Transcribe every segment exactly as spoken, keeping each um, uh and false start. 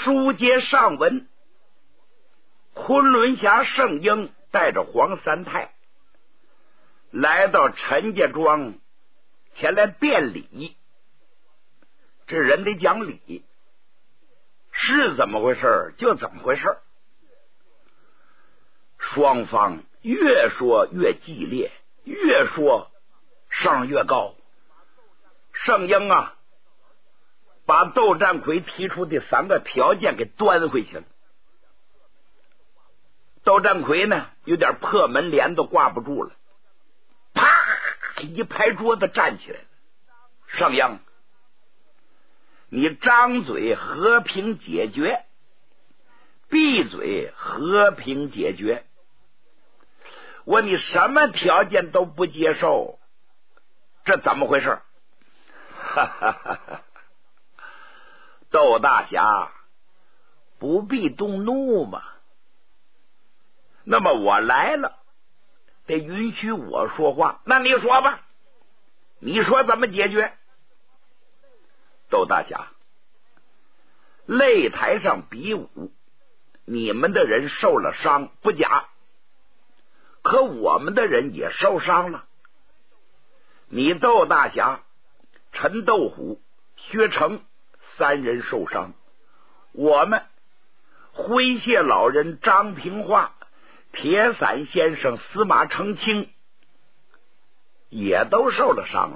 书接上文，昆仑侠圣婴带着黄三太来到陈家庄前来辩理。这人得讲理，是怎么回事就怎么回事。双方越说越激烈，越说声越高。圣婴啊，把窦占魁提出的三个条件给端回去了。窦占魁呢，有点破门帘都挂不住了，啪一拍桌子站起来了。圣婴，你张嘴和平解决，闭嘴和平解决。我你什么条件都不接受，这怎么回事？哈哈哈哈！窦大侠不必动怒嘛。那么我来了，得允许我说话。那你说吧，你说怎么解决？窦大侠，擂台上比武，你们的人受了伤不假，可我们的人也受伤了。你窦大侠、陈斗虎、薛成三人受伤，我们诙谐老人张平化、铁伞先生司马承清也都受了伤了。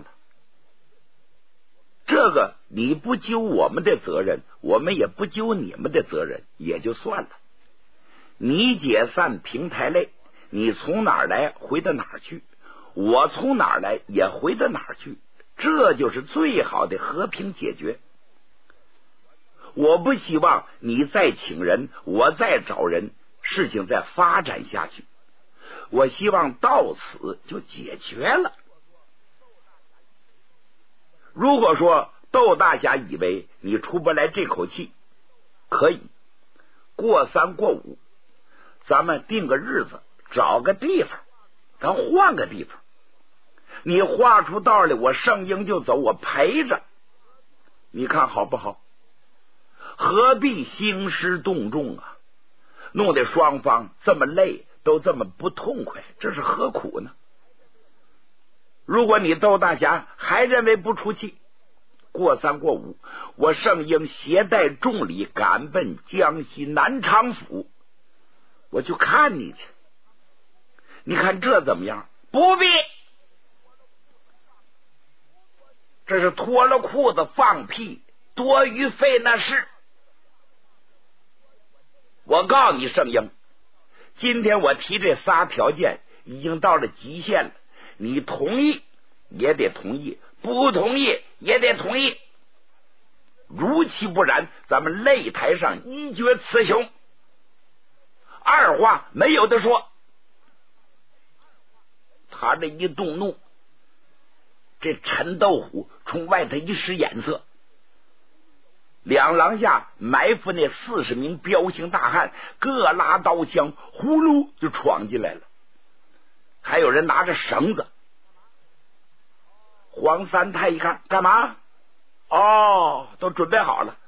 这个你不揪我们的责任，我们也不揪你们的责任，也就算了。你解散平台类，你从哪儿来回到哪儿去，我从哪儿来也回到哪儿去，这就是最好的和平解决。我不希望你再请人，我再找人，事情再发展下去。我希望到此就解决了。如果说窦大侠以为你出不来这口气，可以过三过五，咱们定个日子，找个地方，咱换个地方。你画出道来，我圣婴就走，我陪着，你看好不好？何必兴师动众啊？弄得双方这么累，都这么不痛快，这是何苦呢？如果你窦大侠还认为不出气，过三过五，我圣婴携带重礼赶奔江西南昌府，我去看你去。你看这怎么样？不必，这是脱了裤子放屁，多余费那事。我告诉你圣婴，今天我提这仨条件已经到了极限了，你同意也得同意，不同意也得同意。如其不然，咱们擂台上一决雌雄，二话没有的说。他这一动怒，这陈斗虎从外头一使眼色，两廊下埋伏那四十名彪形大汉，各拉刀枪，呼噜就闯进来了。还有人拿着绳子。黄三太一看，干嘛？哦，都准备好了。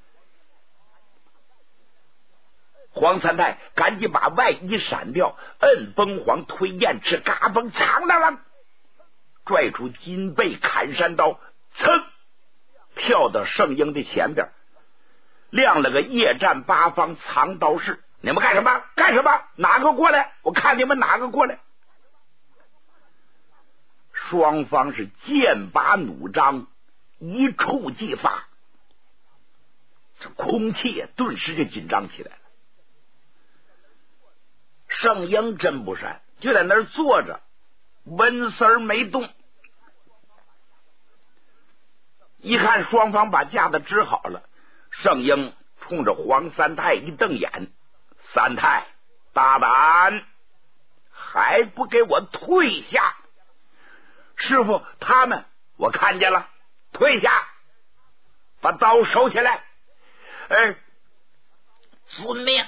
黄三太赶紧把外衣闪掉，摁崩黄，推燕翅，嘎嘣长了了，拽出金背砍山刀，噌跳到圣婴的前边，亮了个夜战八方藏刀式。你们干什么？干什么？哪个过来？我看你们哪个过来。双方是剑拔弩张，一触即发，这空气顿时就紧张起来了。圣婴真不善，就在那儿坐着，纹丝儿没动。一看双方把架子支好了，圣婴冲着黄三太一瞪眼：“三太大胆，还不给我退下！师傅，他们我看见了，退下，把刀收起来。”哎，遵命。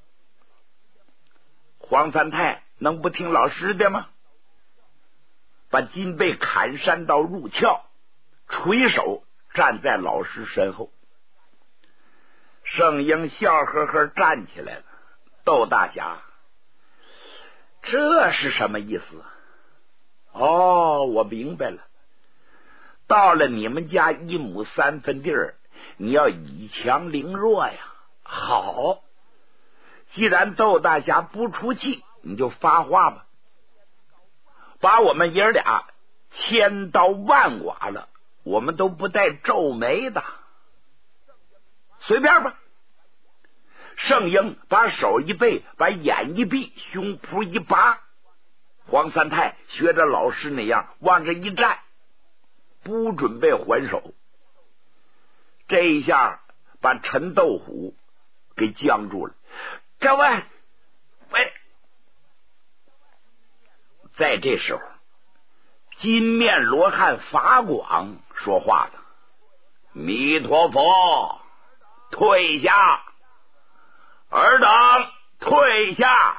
黄三太能不听老师的吗？把金背砍山刀入鞘，垂手站在老师身后。 圣婴笑呵呵站起来了。窦大侠，这是什么意思？哦，我明白了。到了你们家一亩三分地儿，你要以强凌弱呀。好，既然窦大侠不出气，你就发话吧，把我们爷俩千刀万剐了，我们都不带皱眉的，随便吧。圣婴把手一背，把眼一闭，胸脯一拔，黄三太学着老师那样往这一站，不准备还手。这一下把陈豆虎给僵住了。这位喂，在这时候，金面罗汉法广说话了：“弥陀佛，退下！尔等退下！”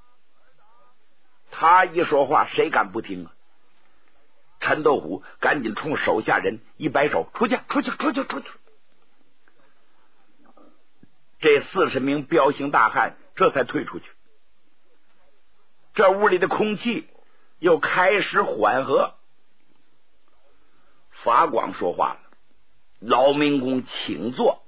他一说话，谁敢不听啊？陈豆虎赶紧冲手下人一摆手：“出去，出去，出去，出去！”这四十名彪形大汉这才退出去。这屋里的空气又开始缓和。法广说话了：“老民公请坐。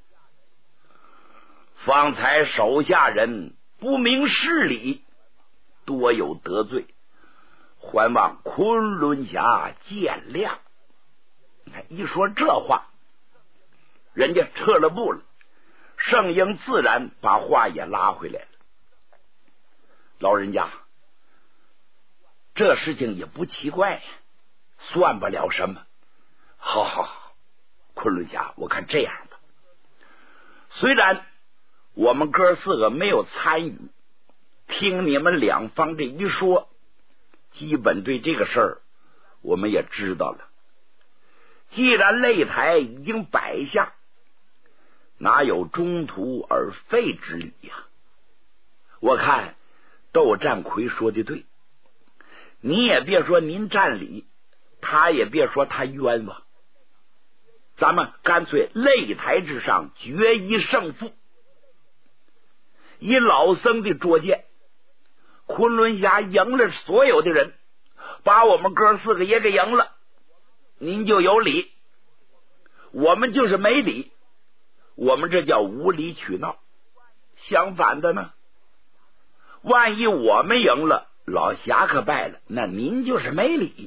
方才手下人不明事理，多有得罪，还望昆仑侠见谅。”你看，一说这话，人家撤了步了。圣婴自然把话也拉回来了：“老人家，这事情也不奇怪呀，算不了什么。好好好，昆仑侠，我看这样吧，虽然我们哥四个没有参与，听你们两方这一说，基本对这个事儿我们也知道了。既然擂台已经摆下，哪有中途而废之理呀？我看窦占魁说的对，你也别说您占理，他也别说他冤枉，咱们干脆擂台之上决一胜负。以老僧的拙见，昆仑侠赢了所有的人，把我们哥四个也给赢了，您就有理，我们就是没理，我们这叫无理取闹。相反的呢，万一我们赢了，老侠可败了，那您就是没理。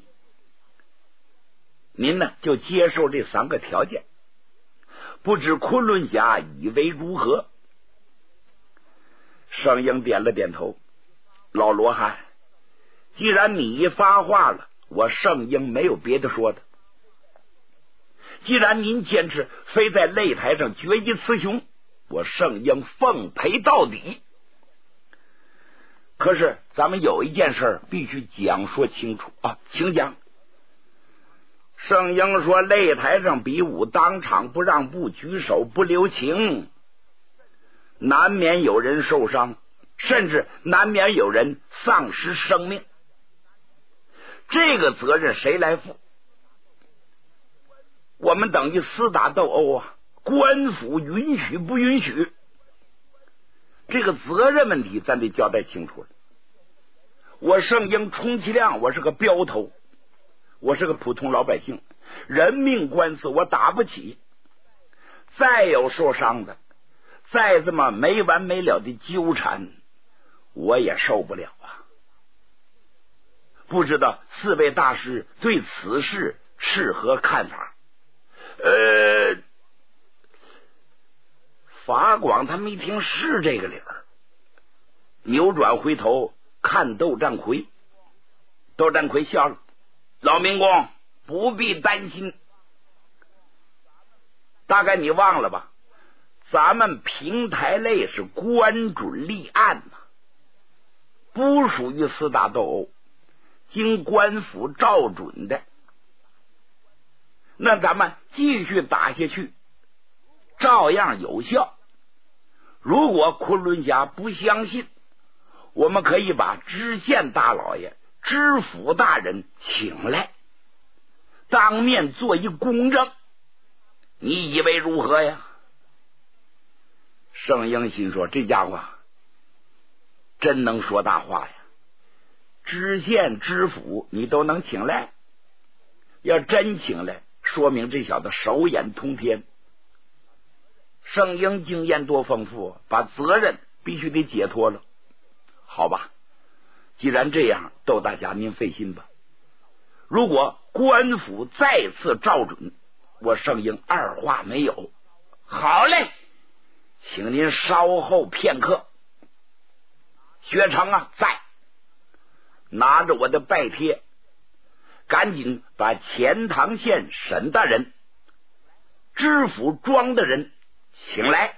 您呢就接受这三个条件，不知昆仑侠以为如何？圣婴点了点头：“老罗汉，既然你发话了，我圣婴没有别的说的。既然您坚持非在擂台上决一雌雄，我圣婴奉陪到底。可是咱们有一件事必须讲说清楚啊，请讲。”圣婴说：“擂台上比武，当场不让步，举手不留情，难免有人受伤，甚至难免有人丧失生命。这个责任谁来负？我们等于厮打斗殴啊，官府允许不允许？这个责任问题咱得交代清楚了。我圣婴充其量我是个镖头，我是个普通老百姓，人命官司我打不起，再有受伤的，再这么没完没了的纠缠，我也受不了啊！不知道四位大师对此事是何看法？呃，法广他们一听是这个理儿，扭转回头看窦占魁。窦占魁笑了：“老民公不必担心，大概你忘了吧？咱们平台类是官准立案嘛，不属于厮打斗殴，经官府照准的。那咱们继续打下去，照样有效。如果昆仑侠不相信，我们可以把知县大老爷、知府大人请来，当面做一公证，你以为如何呀？” 盛英心说，这家伙真能说大话呀，知县知府你都能请来，要真请来，说明这小子手眼通天。盛英经验多丰富，把责任必须得解脱了。好吧，既然这样，窦大侠您费心吧。如果官府再次照准，我盛英二话没有。好嘞，请您稍后片刻。薛成啊，在，拿着我的拜帖，赶紧把钱塘县沈大人、知府庄的人请来。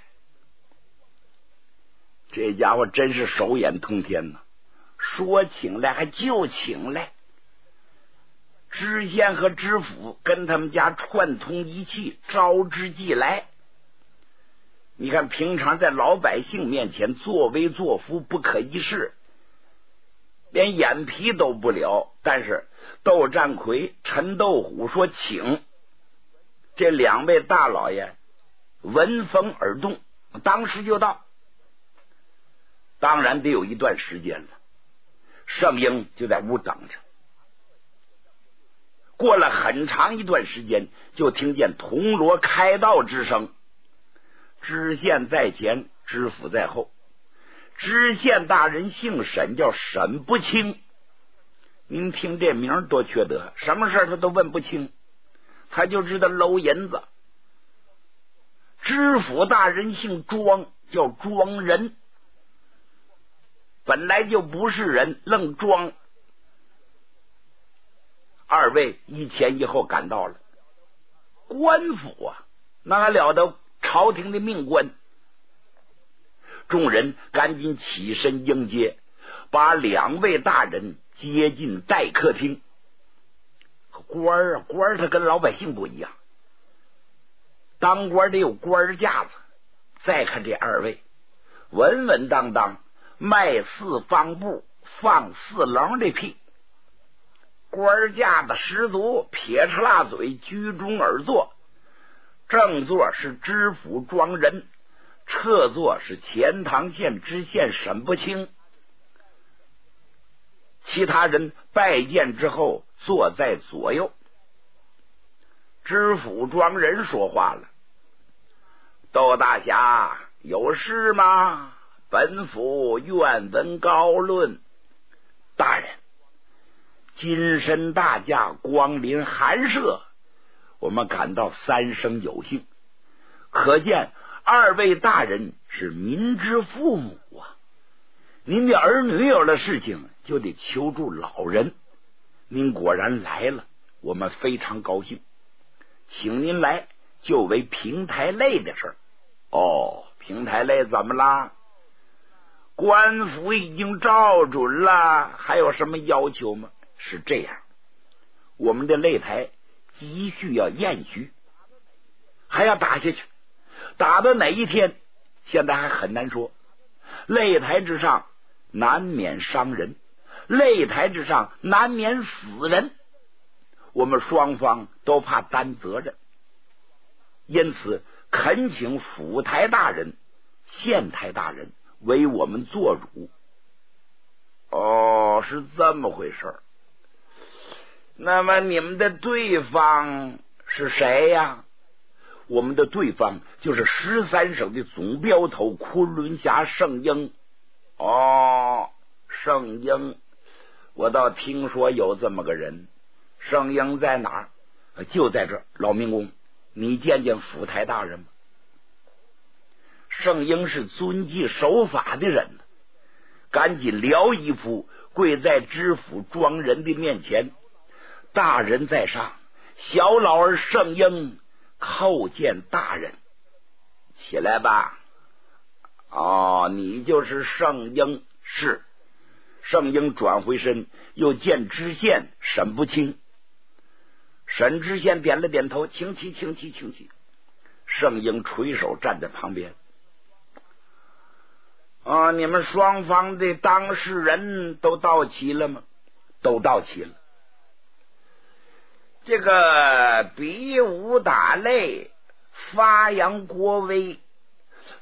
这家伙真是手眼通天呐，说请来还就请来。知县和知府跟他们家串通一气，招之即来。你看平常在老百姓面前作威作福不可一世，连眼皮都不了，但是窦占魁、陈斗虎说请，这两位大老爷闻风而动，当时就到。当然得有一段时间了，盛英就在屋等着。过了很长一段时间，就听见铜锣开道之声，知县在前，知府在后。知县大人姓沈，叫沈不清。您听这名多缺德，什么事他都问不清，他就知道搂银子。知府大人姓庄，叫庄人，本来就不是人，愣装。二位一前一后赶到了。官府啊，那还了得，朝廷的命官。众人赶紧起身迎接，把两位大人接进待客厅。官儿啊，官儿他跟老百姓不一样，当官得有官架子。再看这二位，稳稳当当，迈四方步，放四棱的屁，官架子十足，撇着辣嘴，居中而坐。正座是知府庄人，侧座是钱塘县知县沈不清。其他人拜见之后，坐在左右。知府庄人说话了：“窦大侠，有事吗？本府愿闻高论。”大人，金身大驾光临寒舍，我们感到三生有幸，可见二位大人是民之父母啊。您的儿女有了事情，就得求助老人。您果然来了，我们非常高兴。请您来，就为平台类的事儿。哦，平台类怎么啦？官府已经照准了，还有什么要求吗？是这样，我们的擂台急需要验虚，还要打下去，打到哪一天现在还很难说。擂台之上难免伤人，擂台之上难免死人，我们双方都怕担责任，因此恳请府台大人、县台大人为我们做主。哦，是这么回事儿。那么你们的对方是谁呀？我们的对方就是十三省的总镖头昆仑侠盛英。哦，盛英，我倒听说有这么个人。盛英在哪儿？就在这儿，老民工，你见见府台大人吗？盛英是遵纪守法的人，赶紧撩衣服，跪在知府庄人的面前。大人在上，小老儿盛英叩见大人。起来吧。哦，你就是盛英。是。盛英转回身，又见知县沈不清。沈知县点了点头，请起，请起，请起。盛英垂手站在旁边。啊，你们双方的当事人都到齐了吗？都到齐了。这个比武打擂，发扬国威，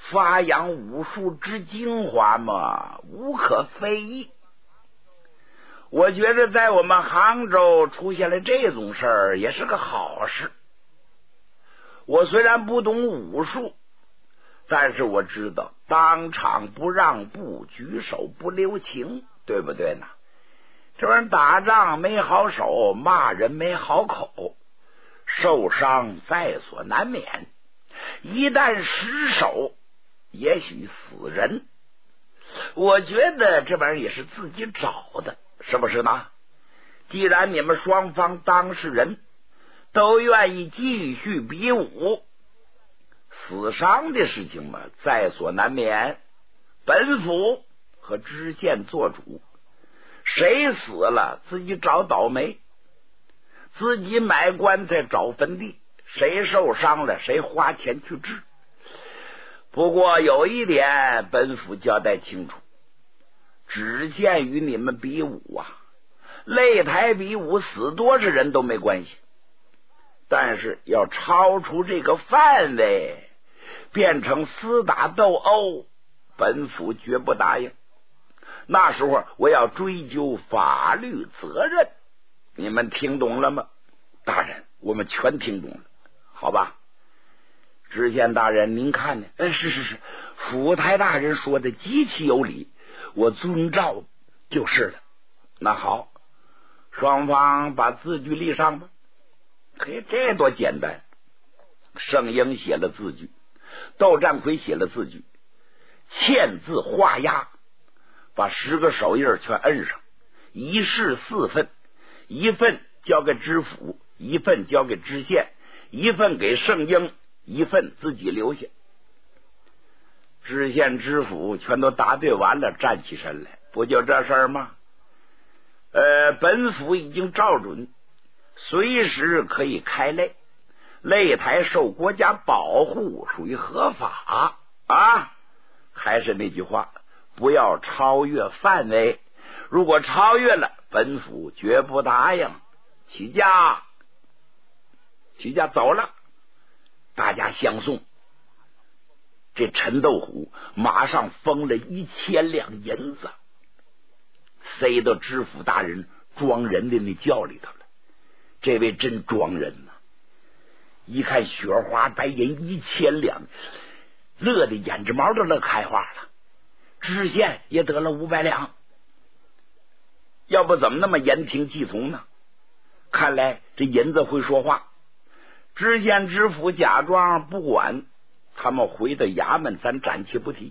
发扬武术之精华嘛，无可非议。我觉得在我们杭州出现了这种事儿也是个好事。我虽然不懂武术，但是我知道当场不让步，举手不留情，对不对呢？这玩意儿打仗没好手，骂人没好口，受伤在所难免，一旦失手也许死人。我觉得这玩意儿也是自己找的，是不是呢？既然你们双方当事人都愿意继续比武，死伤的事情嘛，在所难免。本府和知县做主，谁死了自己找倒霉，自己买棺材找坟地，谁受伤了谁花钱去治。不过有一点本府交代清楚，只限于你们比武啊，擂台比武死多少人都没关系，但是要超出这个范围，变成厮打斗殴，本府绝不答应。那时候我要追究法律责任，你们听懂了吗？大人，我们全听懂了，好吧？知县大人您看呢？嗯，是是是，府台大人说的极其有理，我遵照就是了。那好，双方把字据立上吧。嘿，这多简单！盛英写了字据，窦占奎写了字据，签字画押，把十个手印全摁上，一式四份，一份交给知府，一份交给知县，一份给盛英，一份自己留下。知县知府全都答对完了，站起身来，不就这事儿吗？呃，本府已经照准，随时可以开擂，擂台受国家保护，属于合法啊。还是那句话，不要超越范围，如果超越了，本府绝不答应。起驾，起驾走了，大家相送。这陈斗虎马上封了一千两银子，塞到知府大人装人的那轿里头了。这位真装人呐、啊！一看雪花白银一千两，乐的眼睫毛都乐开花了。知县也得了五百两，要不怎么那么言听计从呢？看来这银子会说话。知县知府假装不管，他们回到衙门，咱暂且不提。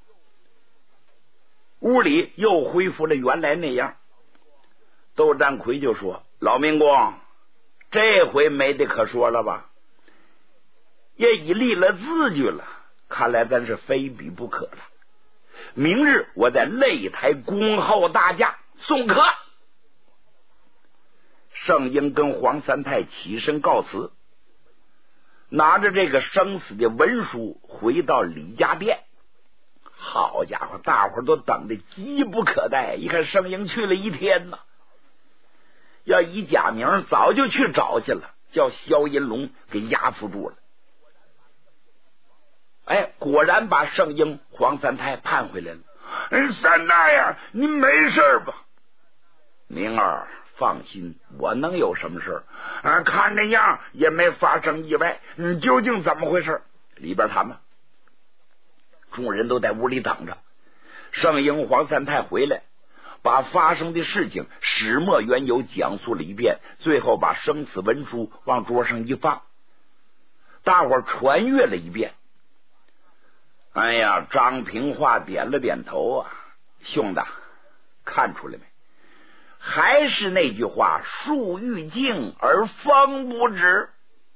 屋里又恢复了原来那样。窦占奎就说：“老民工，这回没得可说了吧？也已立了字据了，看来咱是非比不可了。明日我在擂台恭候大驾送客。”盛英跟黄三太起身告辞，拿着这个生死的文书回到李家店。好家伙，大伙都等得急不可待。一看盛英去了一天呢，要以假名早就去找去了，叫萧银龙给押缚住了。哎，果然把盛英、黄三太判回来了。嗯，三大爷，您没事吧？明儿放心，我能有什么事啊？看那样也没发生意外，你究竟怎么回事？里边谈吧。众人都在屋里等着。盛英、黄三太回来，把发生的事情始末缘由讲述了一遍，最后把生死文书往桌上一放，大伙儿传阅了一遍。哎呀，张平化点了点头啊，兄弟，看出来没？还是那句话，树欲静而风不止。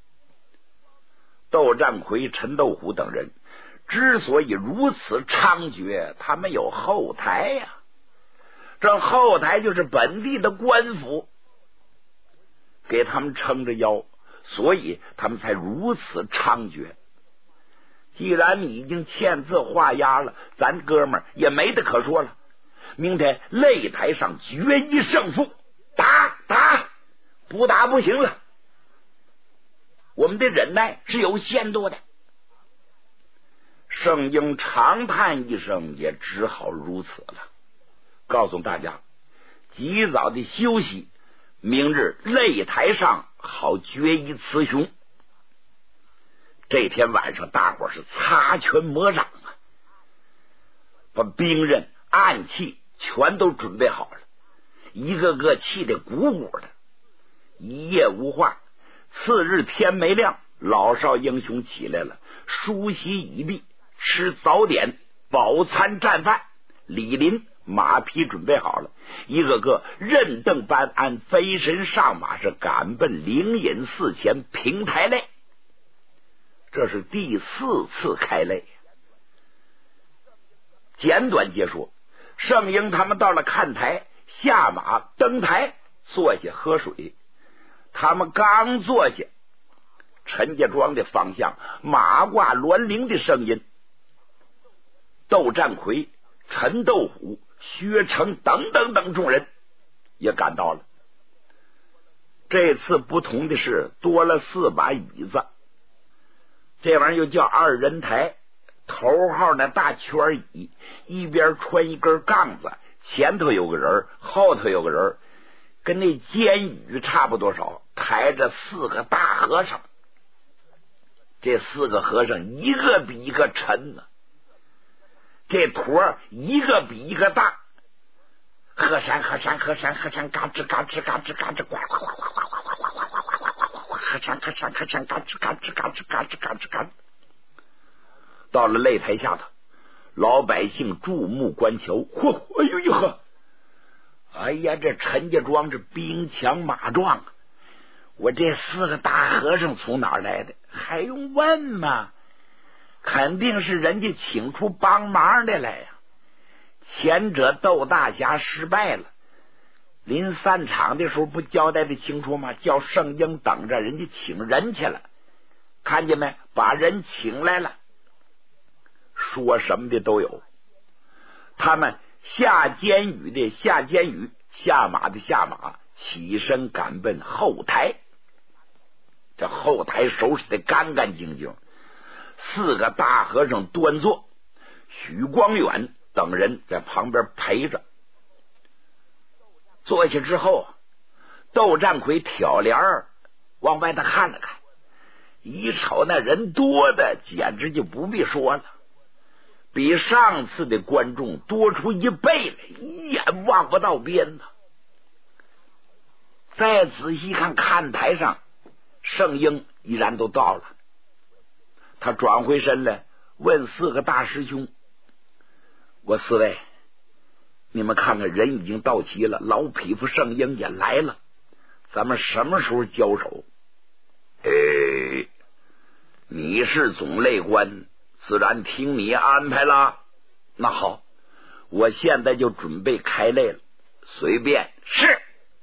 窦占奎、陈斗虎等人之所以如此猖獗，他们有后台呀、啊，这后台就是本地的官府给他们撑着腰，所以他们才如此猖獗。既然你已经签字画押了，咱哥们儿也没得可说了。明天擂台上决一胜负，打打，不打不行了。我们的忍耐是有限度的。 圣婴长叹一声，也只好如此了，告诉大家及早的休息，明日擂台上好决一雌雄。这天晚上大伙是擦拳磨掌啊，把兵刃暗器全都准备好了，一个个气得鼓鼓的。一夜无话，次日天没亮，老少英雄起来了，梳洗已毕，吃早点，饱餐战饭。李林马匹准备好了，一个个任登班鞍，飞身上马，是赶奔灵隐寺前平台擂。这是第四次开擂。简短结束，圣婴他们到了看台，下马登台，坐下喝水。他们刚坐下，陈家庄的方向马挂銮铃的声音，窦占魁、陈斗虎、薛成等等等众人也赶到了。这次不同的是，多了四把椅子，这玩意儿又叫二人台，头号那大圈椅，一边穿一根杠子，前头有个人，后头有个人，跟那监狱差不多少，抬着四个大和尚。这四个和尚一个比一个沉呢、啊，这坨一个比一个大，和山和山和山和山，嘎吱嘎吱嘎吱嘎吱，呱呱呱呱呱呱呱呱呱呱呱呱呱，和山和山和山，嘎吱嘎吱嘎吱嘎吱嘎吱嘎吱。到了擂台下头，老百姓注目观瞧，嚯，哎呦呦呵！哎呀，这陈家庄是兵强马壮，我这四个大和尚从哪儿来的？还用问吗？肯定是人家请出帮忙的来呀。前者窦大侠失败了，临散场的时候不交代的清楚吗？叫圣婴等着，人家请人去了，看见没？把人请来了。说什么的都有，他们下监狱的下监狱，下马的下马，起身赶奔后台。这后台收拾的干干净净，四个大和尚端坐，许光远等人在旁边陪着。坐下之后，窦占魁挑帘儿往外头看了看，一瞅那人多的简直就不必说了，比上次的观众多出一倍来，一眼望不到边呢。再仔细看看台上，圣婴依然都到了。他转回身来问四个大师兄：我四位，你们看看，人已经到齐了，老匹夫圣婴也来了，咱们什么时候交手？哎，你是总擂官，自然听你安排啦。那好，我现在就准备开擂了，随便。是。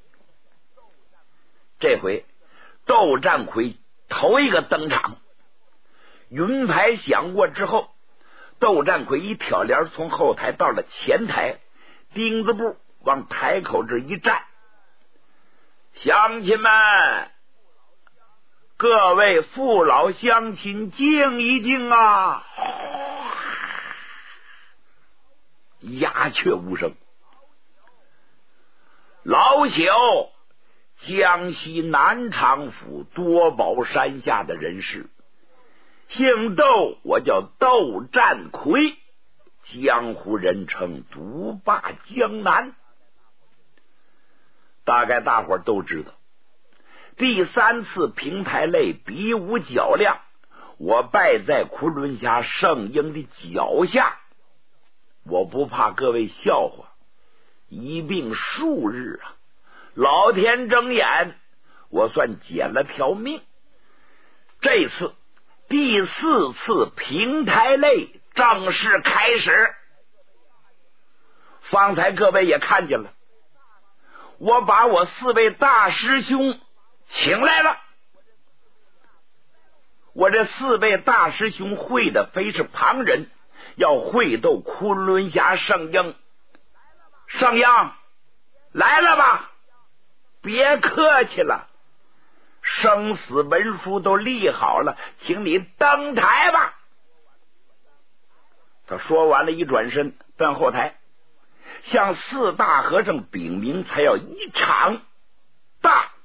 这回窦占魁头一个登场，云牌响过之后，窦占魁一挑帘从后台到了前台，钉子步往台口这一站。乡亲们，各位父老乡亲，静一静啊！鸦雀无声。老朽江西南昌府多宝山下的人士，姓窦，我叫窦占魁，江湖人称独霸江南。大概大伙儿都知道，第三次平台擂比武较量，我败在昆仑峡圣婴的脚下。我不怕各位笑话，一病数日啊，老天睁眼，我算捡了条命。这次第四次平台擂正式开始。方才各位也看见了，我把我四位大师兄请来了。我这四位大师兄会的非是旁人，要会斗昆仑峡圣婴。圣婴，来了吧，别客气了，生死文书都立好了，请你登台吧。 他说完了，一转身奔后台，向四大和尚禀明，才要一场大